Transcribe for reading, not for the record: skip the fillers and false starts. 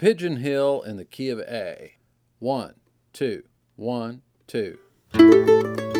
Pigeon Hill in the key of A. 1, 2, 1, 2.